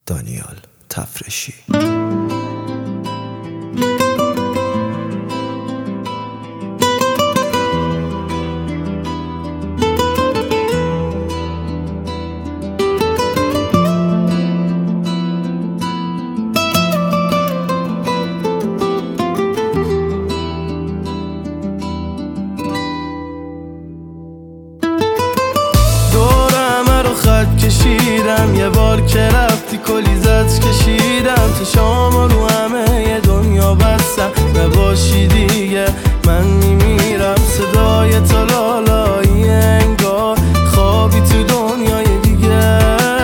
دانیال تفرشی. کشیدم یه بار که رفتی کلیزت کشیدم تا شام رو همه دنیا بستم نباشی دیگه من میمیرم صدای تو لالایی انگار خوابی تو دنیای دیگه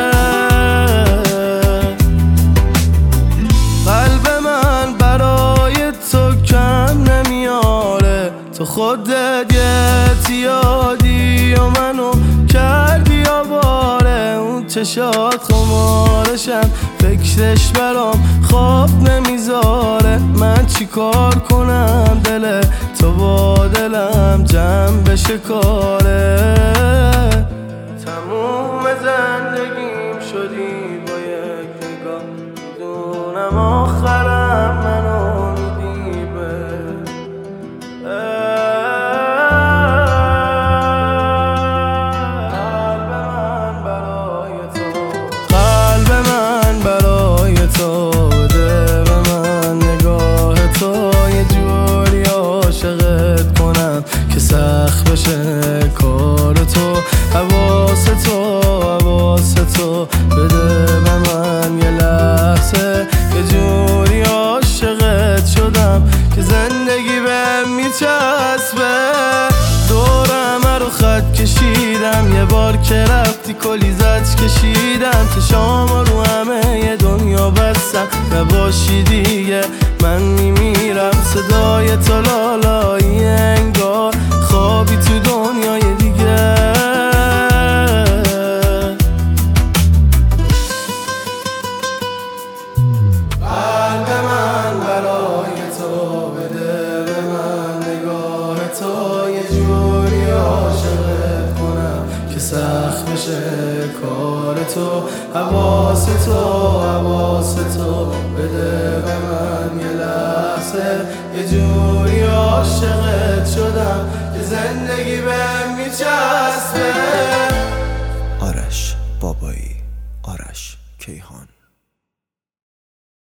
قلب من برای تو کم نمیاره تو خودت یه اعتیادی و منو کردی آواره اون چشات خمارشم فکرش برام خواب نمیذاره من چی کار کنم دل تو با دلم جمع بشه کاره تموم زندگیم شدی با یک نگاه میدونم آخرم منو میدیبه سخت بشه کار تو حواس تو بده به من یه لحظه یه جوری عاشقت شدم که زندگی بهم میچسبه دورم رو خط کشیدم یه بار که رفتی کلیزت کشیدم تا شام رو همه دنیا بستم نباشی دیگه من میمیرم صدای تو لالایی انگار خوابی تو دنیای دیگه قلب من برای تو بده به من نگاه تو یه جوری عاشقت کنم که سخت بشه کار تو حواس تو بده به من یه لحظه یه جوری عاشقت شدم که زندگی بهم میچسبه. آرش بابایی.